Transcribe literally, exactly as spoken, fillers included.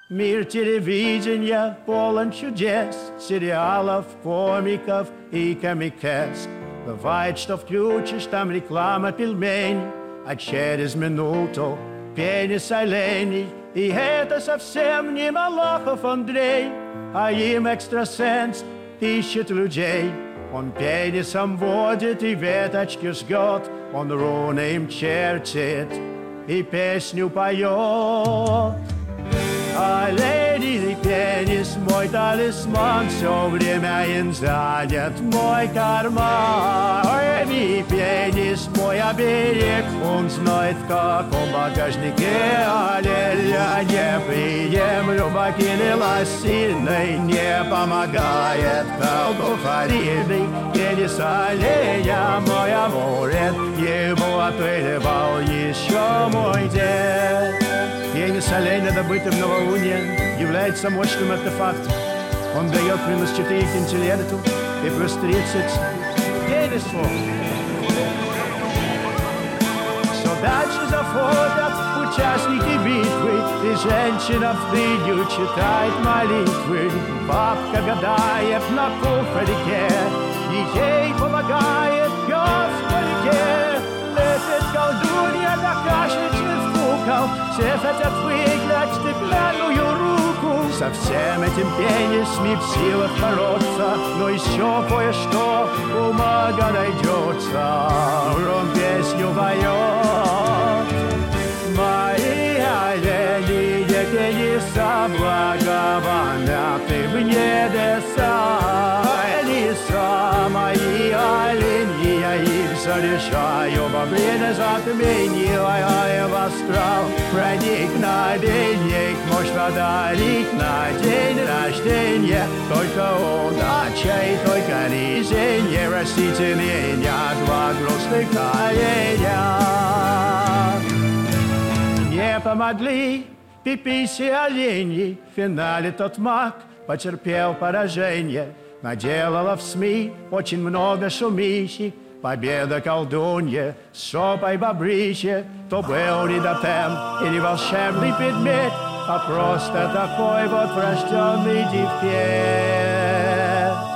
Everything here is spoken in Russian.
Мир телевидения полон чудес, сериалов, комиков и комикес. Бывает, что включишь, там реклама пельменей, а через минуту пенис оленей. И это совсем не Малахов Андрей, а им экстрасенс ищет людей. Он пенисом водит и веточки жгет, он руны им чертит и песню поет. Олень и пенис, мой талисман, все время им занят мой карман. Олень и пенис, мой оберег, он знает, в каком багажнике. Олень, я не приемлю бакинила сильной, не помогает колдухариный. Пенис оленя мой амулет, ему отпыливал еще мой дед. Пенис оленя, добытый в новолуние, является мощным артефактом. Он дает минус четыре к интеллекту и плюс тридцать пенису. Все дальше заходят участники битвы, и женщина в тылью читает молитвы. Бабка гадает на куфарике, и ей помогает пес в парике. Лепит колдунья на кашечных кукол, все хотят выиграть стеклянную руку. Со всем этим пенисами в силах бороться, но еще кое-что у мага найдется. Он песню поет. Мои олени, пениса, благовоняты в небеса. Пениса, мои олени, я их зарешаю во время затмения. Я в астрал проникновение можно дарить на день рождения. Только удача и только везение, растите меня, два грустных оленя. Не помогли пиписи оленей, в финале тот маг потерпел поражение. Наделала в СМИ очень много шумихи, победа колдунья с шопой бобрище. То был не тотем и не волшебный предмет, а просто такой вот врожденный дефект.